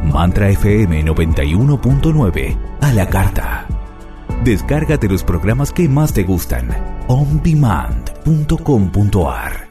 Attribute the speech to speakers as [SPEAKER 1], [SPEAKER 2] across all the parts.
[SPEAKER 1] Mantra FM 91.9 a la carta. Descárgate los programas que más te gustan. ondemand.com.ar.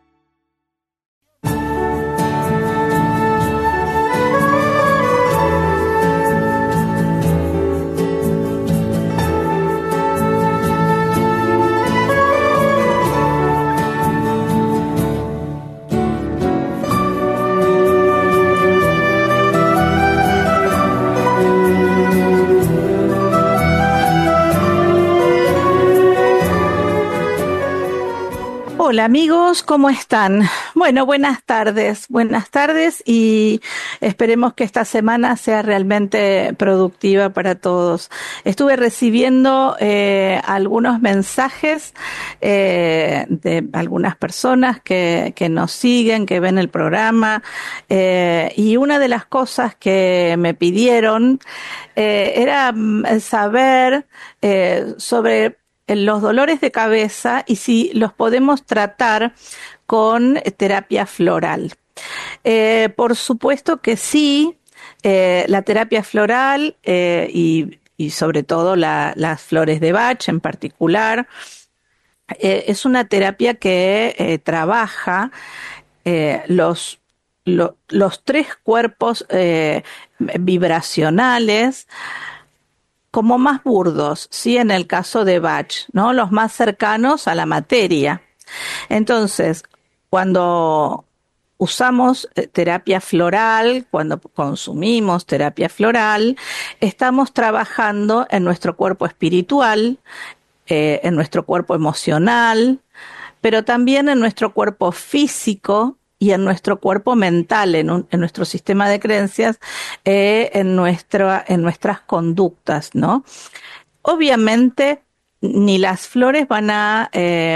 [SPEAKER 2] Hola amigos, ¿cómo están? Bueno, buenas tardes y esperemos que esta semana sea realmente productiva para todos. Estuve recibiendo algunos mensajes de algunas personas que nos siguen, que ven el programa, y una de las cosas que me pidieron era saber sobre los dolores de cabeza y si los podemos tratar con terapia floral. Por supuesto que sí, la terapia floral y sobre todo las flores de Bach en particular, es una terapia que trabaja los tres cuerpos vibracionales como más burdos, sí, en el caso de Bach, ¿no? Los más cercanos a la materia. Entonces, cuando usamos terapia floral, cuando consumimos terapia floral, estamos trabajando en nuestro cuerpo espiritual, en nuestro cuerpo emocional, pero también en nuestro cuerpo físico y en nuestro cuerpo mental, en nuestro sistema de creencias, en nuestras conductas, ¿no? Obviamente, ni las flores van a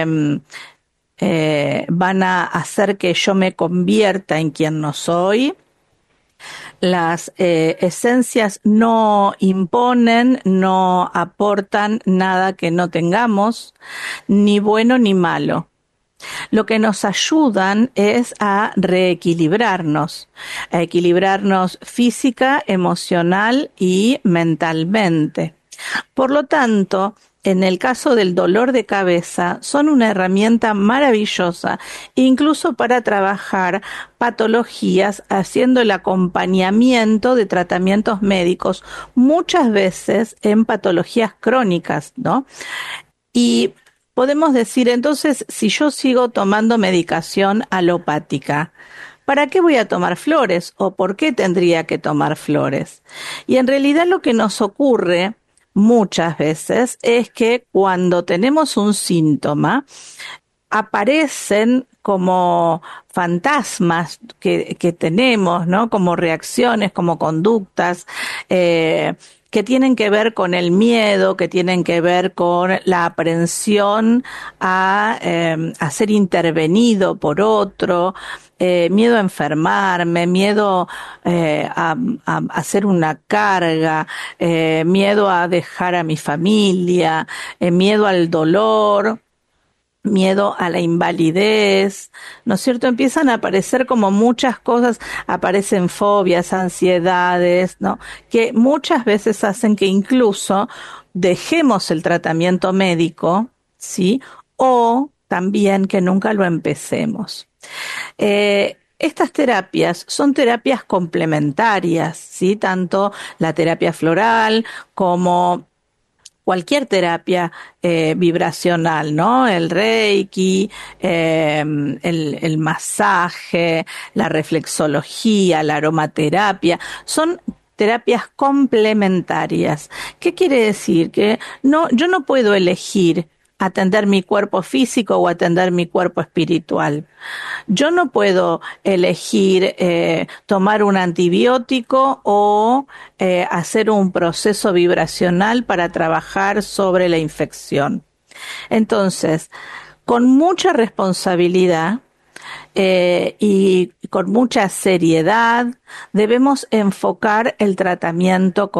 [SPEAKER 2] hacer que yo me convierta en quien no soy. Las esencias no imponen, no aportan nada que no tengamos, ni bueno ni malo. Lo que nos ayudan es a reequilibrarnos, a equilibrarnos física, emocional y mentalmente. Por lo tanto, en el caso del dolor de cabeza, son una herramienta maravillosa, incluso para trabajar patologías, haciendo el acompañamiento de tratamientos médicos, muchas veces en patologías crónicas, ¿no? Y podemos decir, entonces, si yo sigo tomando medicación alopática, ¿para qué voy a tomar flores? ¿O por qué tendría que tomar flores? Y en realidad lo que nos ocurre muchas veces es que cuando tenemos un síntoma, aparecen como fantasmas que tenemos, ¿no? Como reacciones, como conductas, que tienen que ver con el miedo, que tienen que ver con la aprensión a ser intervenido por otro, miedo a enfermarme, miedo a ser una carga, miedo a dejar a mi familia, miedo al dolor, miedo a la invalidez, ¿no es cierto? Empiezan a aparecer como muchas cosas, aparecen fobias, ansiedades, ¿no? Que muchas veces hacen que incluso dejemos el tratamiento médico, ¿sí? O también que nunca lo empecemos. Estas terapias son terapias complementarias, ¿sí? Tanto la terapia floral como cualquier terapia vibracional, ¿no? El Reiki, el masaje, la reflexología, la aromaterapia, son terapias complementarias. ¿Qué quiere decir? Que yo no puedo elegir atender mi cuerpo físico o atender mi cuerpo espiritual. Yo no puedo elegir tomar un antibiótico o hacer un proceso vibracional para trabajar sobre la infección. Entonces, con mucha responsabilidad y con mucha seriedad debemos enfocar el tratamiento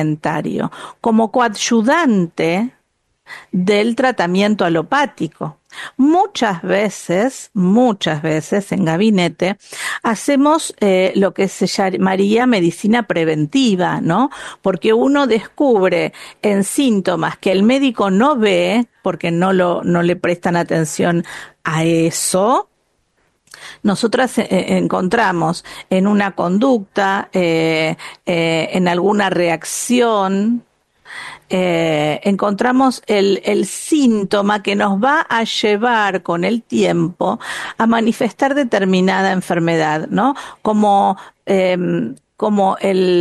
[SPEAKER 2] complementario como coadyuvante del tratamiento alopático. Muchas veces en gabinete hacemos lo que se llamaría medicina preventiva, ¿no? Porque uno descubre en síntomas que el médico no ve, porque no le prestan atención a eso. Nosotras encontramos en una conducta, en alguna reacción, encontramos el síntoma que nos va a llevar con el tiempo a manifestar determinada enfermedad, ¿no? Como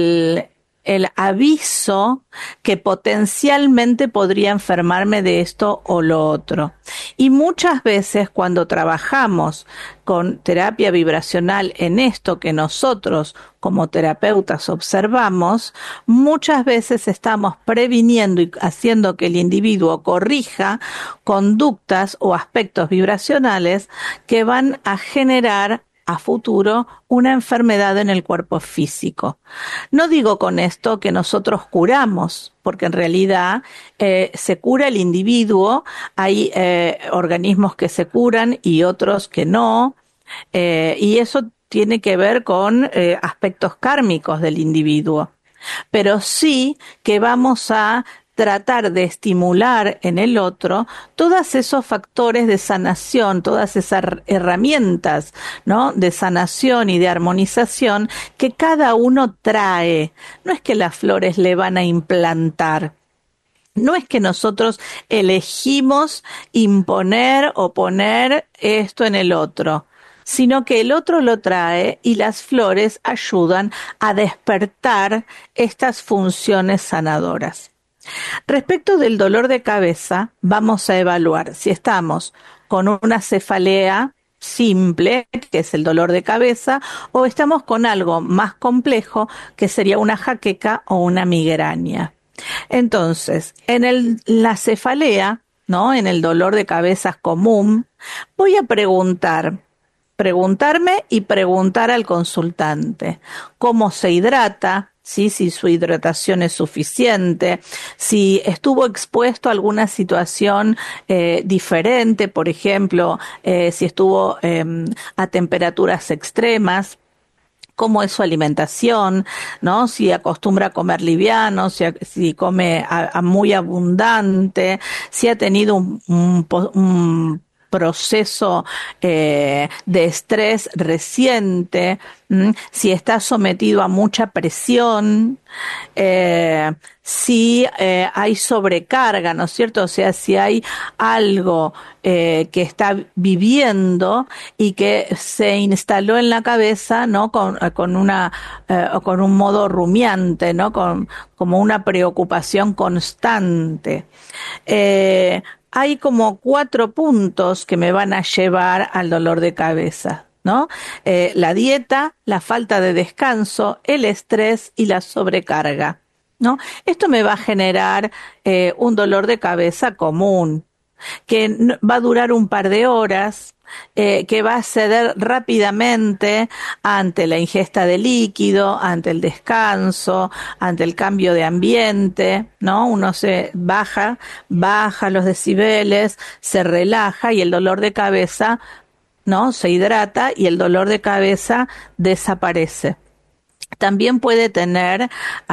[SPEAKER 2] el aviso que potencialmente podría enfermarme de esto o lo otro. Y muchas veces cuando trabajamos con terapia vibracional en esto que nosotros como terapeutas observamos, muchas veces estamos previniendo y haciendo que el individuo corrija conductas o aspectos vibracionales que van a generar a futuro una enfermedad en el cuerpo físico. No digo con esto que nosotros curamos, porque en realidad se cura el individuo, hay organismos que se curan y otros que no, y eso tiene que ver con aspectos kármicos del individuo. Pero sí que vamos a tratar de estimular en el otro todos esos factores de sanación, todas esas herramientas, ¿no? De sanación y de armonización que cada uno trae. No es que las flores le van a implantar. No es que nosotros elegimos imponer o poner esto en el otro, sino que el otro lo trae y las flores ayudan a despertar estas funciones sanadoras. Respecto del dolor de cabeza, vamos a evaluar si estamos con una cefalea simple, que es el dolor de cabeza, o estamos con algo más complejo, que sería una jaqueca o una migraña. Entonces, la cefalea, ¿no? En el dolor de cabeza común, voy a preguntarme y preguntar al consultante cómo se hidrata, ¿sí? Si su hidratación es suficiente, si estuvo expuesto a alguna situación diferente, por ejemplo, si estuvo a temperaturas extremas, cómo es su alimentación, ¿no? Si acostumbra a comer liviano, si come muy abundante, si ha tenido un proceso de estrés reciente, si está sometido a mucha presión, si hay sobrecarga, ¿no es cierto? O sea, si hay algo que está viviendo y que se instaló en la cabeza, ¿no? Con un modo rumiante, ¿no? Como una preocupación constante. Hay como 4 puntos que me van a llevar al dolor de cabeza, ¿no? La dieta, la falta de descanso, el estrés y la sobrecarga, ¿no? Esto me va a generar un dolor de cabeza común, que va a durar un par de horas, que va a ceder rápidamente ante la ingesta de líquido, ante el descanso, ante el cambio de ambiente, ¿no? Uno se baja los decibeles, se relaja y el dolor de cabeza, ¿no? Se hidrata y el dolor de cabeza desaparece. También puede tener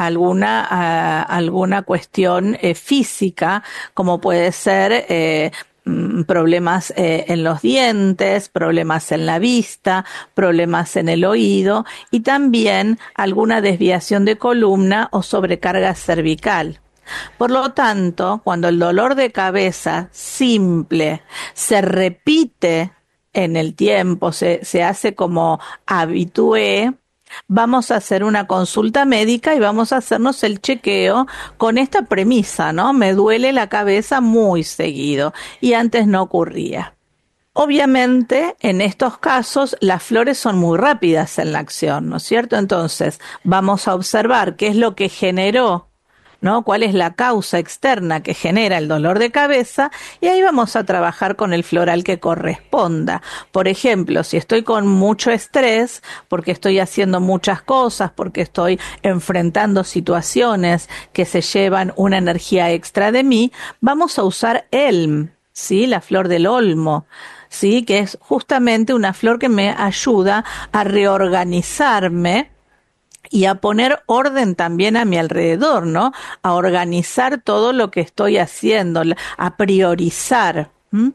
[SPEAKER 2] alguna cuestión física, como puede ser problemas en los dientes, problemas en la vista, problemas en el oído y también alguna desviación de columna o sobrecarga cervical. Por lo tanto, cuando el dolor de cabeza simple se repite en el tiempo, se hace como habitué, vamos a hacer una consulta médica y vamos a hacernos el chequeo con esta premisa, ¿no? Me duele la cabeza muy seguido y antes no ocurría. Obviamente, en estos casos, las flores son muy rápidas en la acción, ¿no es cierto? Entonces, vamos a observar qué es lo que generó, ¿no? ¿Cuál es la causa externa que genera el dolor de cabeza? Y ahí vamos a trabajar con el floral que corresponda. Por ejemplo, si estoy con mucho estrés, porque estoy haciendo muchas cosas, porque estoy enfrentando situaciones que se llevan una energía extra de mí, vamos a usar elm. ¿sí? La flor del olmo, ¿sí? Que es justamente una flor que me ayuda a reorganizarme y a poner orden también a mi alrededor, ¿no? A organizar todo lo que estoy haciendo, a priorizar.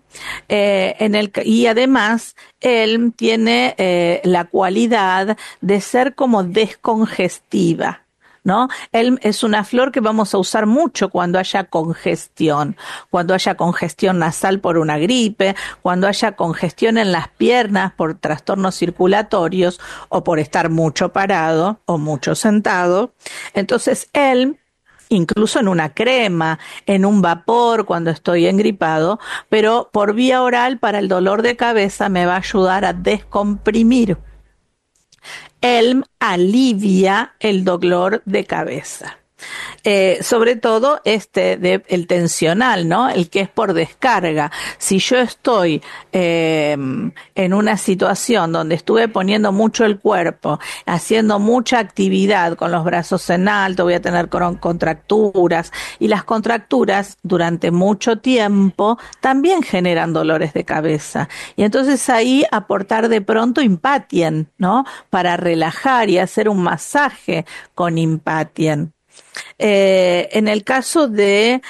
[SPEAKER 2] Y además, él tiene la cualidad de ser como descongestiva. ¿No? Él es una flor que vamos a usar mucho cuando haya congestión nasal por una gripe, cuando haya congestión en las piernas por trastornos circulatorios o por estar mucho parado o mucho sentado. Entonces él, incluso en una crema, en un vapor cuando estoy engripado, pero por vía oral para el dolor de cabeza me va a ayudar a descomprimir. Él alivia el dolor de cabeza. Sobre todo el tensional, ¿no? El que es por descarga. Si yo estoy en una situación donde estuve poniendo mucho el cuerpo, haciendo mucha actividad con los brazos en alto, voy a tener contracturas, y las contracturas durante mucho tiempo también generan dolores de cabeza. Y entonces ahí aportar de pronto Impatien, ¿no? Para relajar y hacer un masaje con Impatien. En el caso de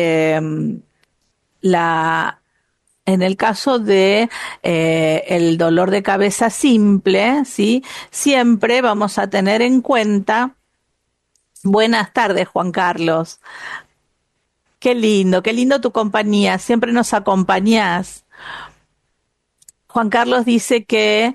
[SPEAKER 2] la en el caso de el dolor de cabeza simple, ¿sí? Siempre vamos a tener en cuenta. Buenas tardes, Juan Carlos. Qué lindo tu compañía, siempre nos acompañás. Juan Carlos dice que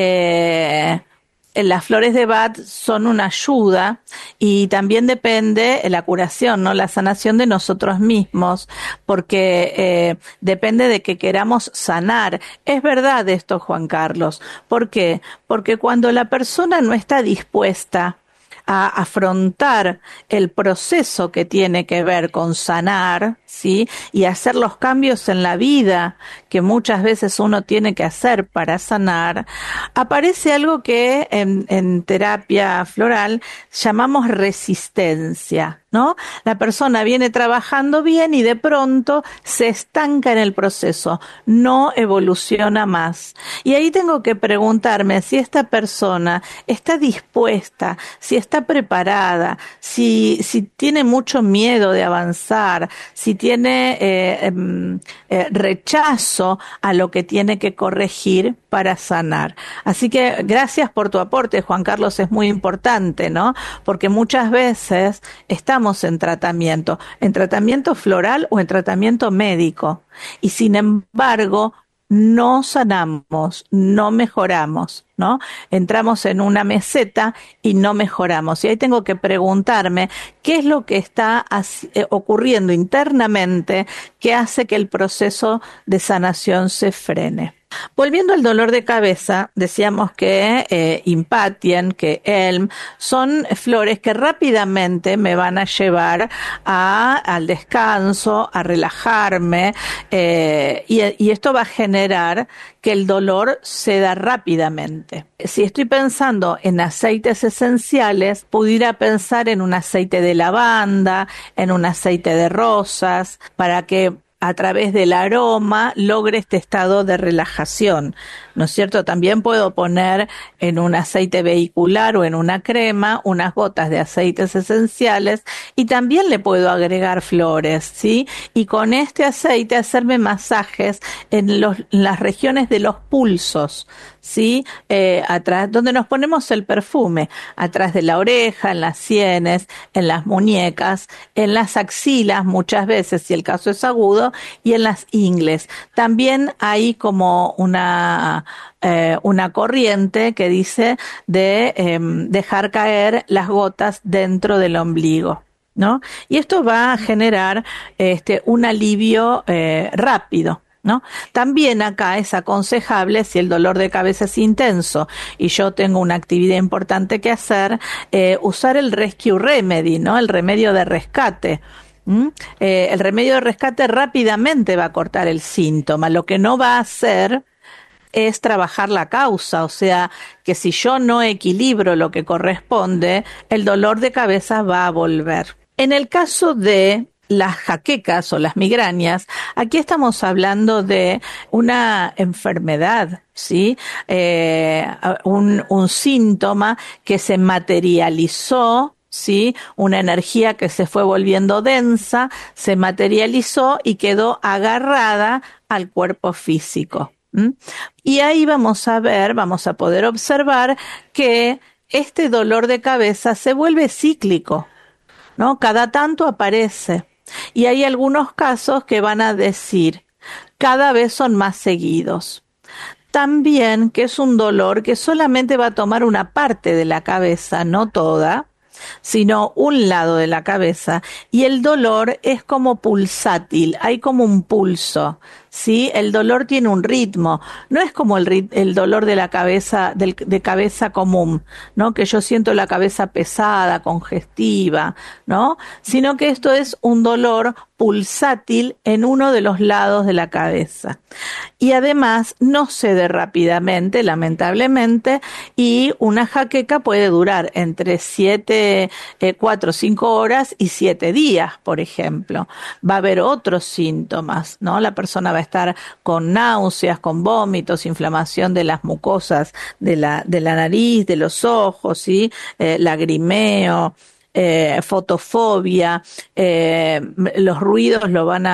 [SPEAKER 2] las flores de Bach son una ayuda y también depende la curación, ¿no? La sanación de nosotros mismos, porque depende de que queramos sanar. Es verdad esto, Juan Carlos. ¿Por qué? Porque cuando la persona no está dispuesta a afrontar el proceso que tiene que ver con sanar, ¿sí? Y hacer los cambios en la vida que muchas veces uno tiene que hacer para sanar, aparece algo que en terapia floral llamamos resistencia, ¿no? La persona viene trabajando bien y de pronto se estanca en el proceso, no evoluciona más. Y ahí tengo que preguntarme si esta persona está dispuesta, si está preparada, si tiene mucho miedo de avanzar, si tiene rechazo a lo que tiene que corregir para sanar. Así que gracias por tu aporte, Juan Carlos, es muy importante, ¿no? Porque muchas veces estamos en tratamiento floral o en tratamiento médico, y sin embargo no sanamos, no mejoramos, ¿no? Entramos en una meseta y no mejoramos. Y ahí tengo que preguntarme qué es lo que está ocurriendo internamente que hace que el proceso de sanación se frene. Volviendo al dolor de cabeza, decíamos que Impatien, que Elm, son flores que rápidamente me van a llevar al descanso, a relajarme, y esto va a generar que el dolor ceda rápidamente. Si estoy pensando en aceites esenciales, pudiera pensar en un aceite de lavanda, en un aceite de rosas, para que a través del aroma logre este estado de relajación, ¿no es cierto? También puedo poner en un aceite vehicular o en una crema unas gotas de aceites esenciales y también le puedo agregar flores, ¿sí? Y con este aceite hacerme masajes en las regiones de los pulsos, ¿sí? Atrás, donde nos ponemos el perfume, atrás de la oreja, en las sienes, en las muñecas, en las axilas muchas veces, si el caso es agudo, y en las ingles. También hay como una corriente que dice de dejar caer las gotas dentro del ombligo, ¿no? Y esto va a generar un alivio rápido, ¿no? También acá es aconsejable, si el dolor de cabeza es intenso y yo tengo una actividad importante que hacer, usar el Rescue Remedy, ¿no? El remedio de rescate. El remedio de rescate rápidamente va a cortar el síntoma. Lo que no va a hacer es trabajar la causa, o sea, que si yo no equilibro lo que corresponde, el dolor de cabeza va a volver. En el caso de las jaquecas o las migrañas, aquí estamos hablando de una enfermedad, ¿sí? Un síntoma que se materializó, ¿sí? Una energía que se fue volviendo densa, se materializó y quedó agarrada al cuerpo físico. Y ahí vamos a ver, vamos a poder observar que este dolor de cabeza se vuelve cíclico, ¿no? Cada tanto aparece. Y hay algunos casos que van a decir, cada vez son más seguidos. También que es un dolor que solamente va a tomar una parte de la cabeza, no toda, sino un lado de la cabeza. Y el dolor es como pulsátil, hay como un pulso, ¿sí? El dolor tiene un ritmo, no es como el dolor de la cabeza, de cabeza común, ¿no? Que yo siento la cabeza pesada, congestiva, ¿no? Sino que esto es un dolor pulsátil en uno de los lados de la cabeza. Y además no cede rápidamente, lamentablemente, y una jaqueca puede durar entre 4 o 5 horas y 7 días, por ejemplo. Va a haber otros síntomas, ¿no? La persona va a estar con náuseas, con vómitos, inflamación de las mucosas de la nariz, de los ojos, ¿sí? Lagrimeo, fotofobia, los ruidos lo van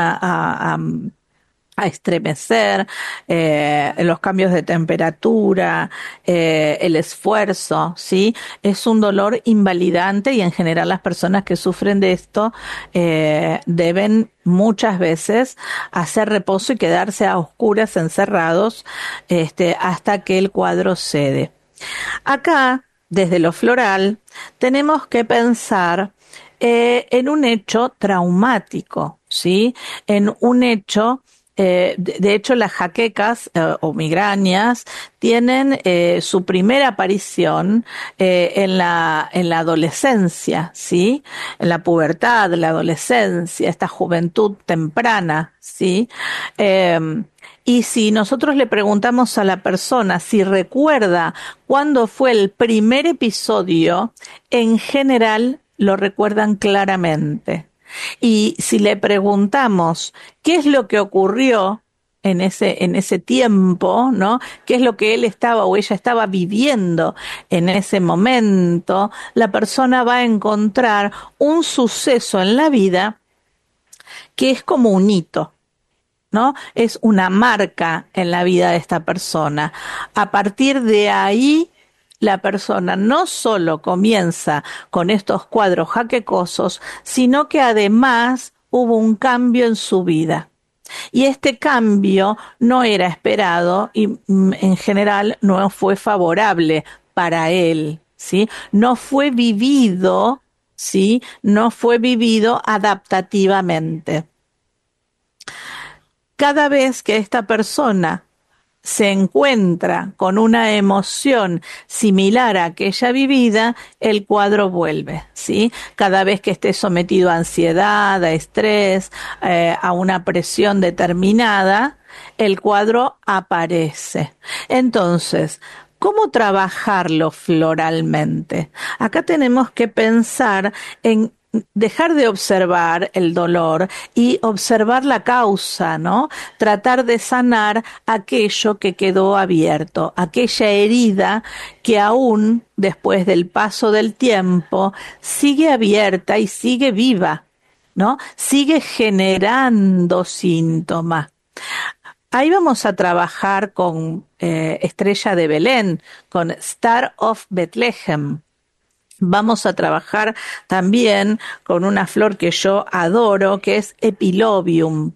[SPEAKER 2] a estremecer, los cambios de temperatura, el esfuerzo, ¿sí? Es un dolor invalidante y en general las personas que sufren de esto deben muchas veces hacer reposo y quedarse a oscuras, encerrados, hasta que el cuadro cede. Acá, desde lo floral, tenemos que pensar en un hecho traumático, ¿sí? En un hecho de hecho, las jaquecas o migrañas tienen su primera aparición en la adolescencia, ¿sí? En la pubertad, la adolescencia, esta juventud temprana, ¿sí? Y si nosotros le preguntamos a la persona si recuerda cuándo fue el primer episodio, en general lo recuerdan claramente. Y si le preguntamos qué es lo que ocurrió en ese tiempo, ¿no? ¿Qué es lo que él estaba o ella estaba viviendo en ese momento? La persona va a encontrar un suceso en la vida que es como un hito, ¿no? Es una marca en la vida de esta persona. A partir de ahí, la persona no solo comienza con estos cuadros jaquecosos, sino que además hubo un cambio en su vida. Y este cambio no era esperado y en general no fue favorable para él, ¿sí? No fue vivido, ¿sí? No fue vivido adaptativamente. Cada vez que esta persona se encuentra con una emoción similar a aquella vivida, el cuadro vuelve, ¿sí? Cada vez que esté sometido a ansiedad, a estrés, a una presión determinada, el cuadro aparece. Entonces, ¿cómo trabajarlo floralmente? Acá tenemos que pensar en dejar de observar el dolor y observar la causa, ¿no? Tratar de sanar aquello que quedó abierto, aquella herida que aún después del paso del tiempo sigue abierta y sigue viva, ¿no? Sigue generando síntomas. Ahí vamos a trabajar con Estrella de Belén, con Star of Bethlehem. Vamos a trabajar también con una flor que yo adoro, que es epilobio,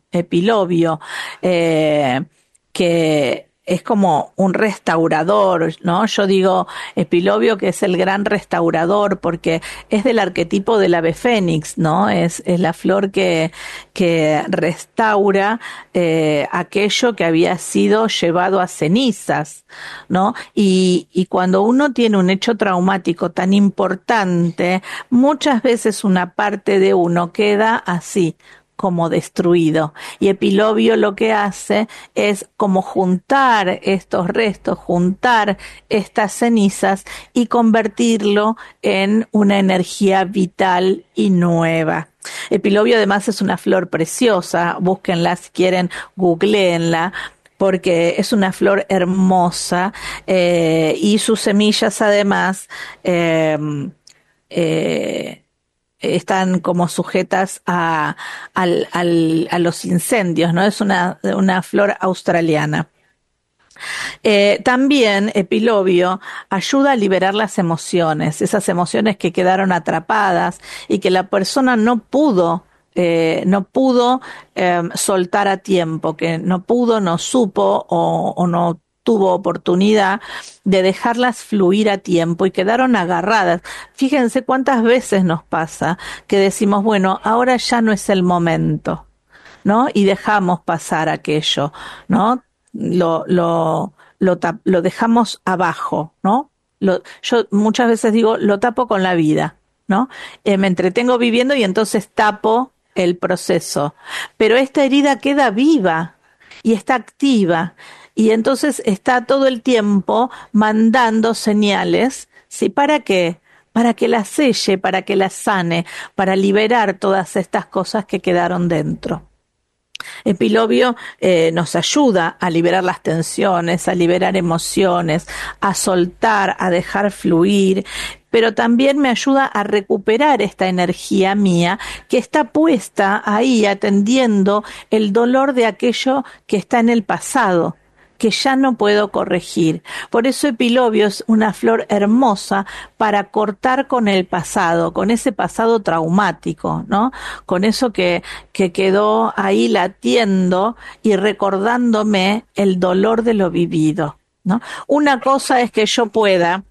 [SPEAKER 2] que es como un restaurador, ¿no? Yo digo epilobio que es el gran restaurador porque es del arquetipo del ave fénix, ¿no? Es la flor que restaura aquello que había sido llevado a cenizas, ¿no? Y cuando uno tiene un hecho traumático tan importante, muchas veces una parte de uno queda así, como destruido. Y Epilobio lo que hace es como juntar estos restos, juntar estas cenizas y convertirlo en una energía vital y nueva. Epilobio además es una flor preciosa, búsquenla si quieren, googleenla, porque es una flor hermosa y sus semillas además están como sujetas a los incendios, ¿no? Es una flor australiana. También Epilobio ayuda a liberar las emociones, esas emociones que quedaron atrapadas y que la persona no pudo soltar a tiempo, que no supo o no tuvo oportunidad de dejarlas fluir a tiempo y quedaron agarradas. Fíjense cuántas veces nos pasa que decimos, bueno, ahora ya no es el momento, ¿no? Y dejamos pasar aquello, ¿no? Lo dejamos abajo, ¿no? Yo muchas veces digo, lo tapo con la vida, ¿no? Me entretengo viviendo y entonces tapo el proceso. Pero esta herida queda viva y está activa y entonces está todo el tiempo mandando señales, ¿sí? ¿Para qué? Para que la selle, para que la sane, para liberar todas estas cosas que quedaron dentro. Epilobio nos ayuda a liberar las tensiones, a liberar emociones, a soltar, a dejar fluir, pero también me ayuda a recuperar esta energía mía que está puesta ahí atendiendo el dolor de aquello que está en el pasado, que ya no puedo corregir. Por eso Epilobio es una flor hermosa para cortar con el pasado, con ese pasado traumático, ¿no? Con eso que quedó ahí latiendo y recordándome el dolor de lo vivido, ¿no? Una cosa es que yo pueda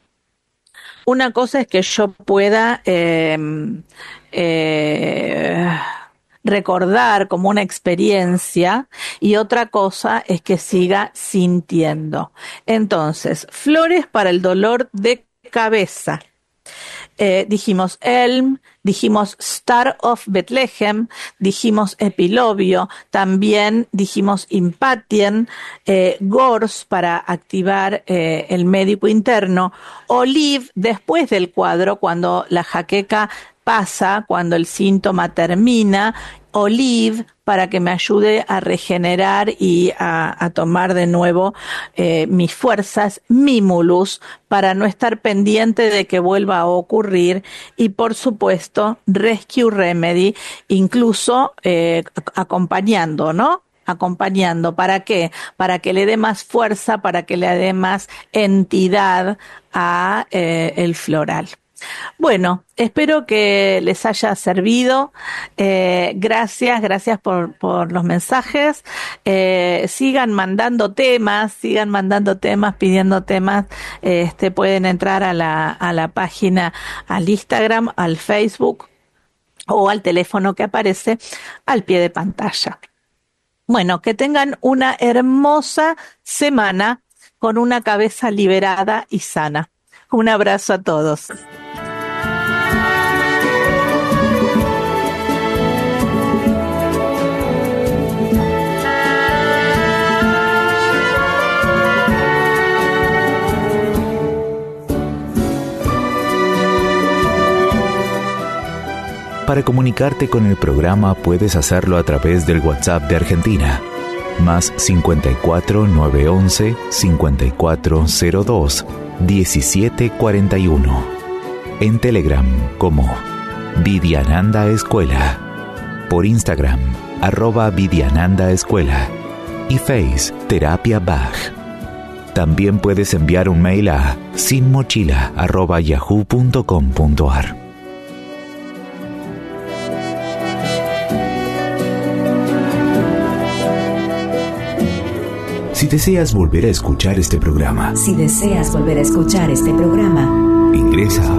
[SPEAKER 2] recordar como una experiencia y otra cosa es que siga sintiendo. Entonces, flores para el dolor de cabeza. Dijimos Elm, dijimos Star of Bethlehem, dijimos Epilobio, también dijimos Impatien, Gorse para activar el médico interno, Olive después del cuadro, cuando la jaqueca pasa, cuando el síntoma termina, Olive para que me ayude a regenerar y a tomar de nuevo mis fuerzas, Mimulus para no estar pendiente de que vuelva a ocurrir y por supuesto Rescue Remedy, incluso acompañando, ¿no? Acompañando, ¿para qué? Para que le dé más fuerza, para que le dé más entidad a el floral. Bueno, espero que les haya servido. Gracias por los mensajes. Sigan mandando temas, pidiendo temas. Pueden entrar a la página, al Instagram, al Facebook o al teléfono que aparece al pie de pantalla. Bueno, que tengan una hermosa semana con una cabeza liberada y sana. Un abrazo a todos.
[SPEAKER 1] Para comunicarte con el programa puedes hacerlo a través del WhatsApp de Argentina, más 54 911 5402 1741. En Telegram como Vidyananda Escuela, por Instagram @Vidyananda Escuela y Face Terapia Bach. También puedes enviar un mail a sinmochila@yahoo.com.ar. Si deseas volver a escuchar este programa,
[SPEAKER 3] ingresa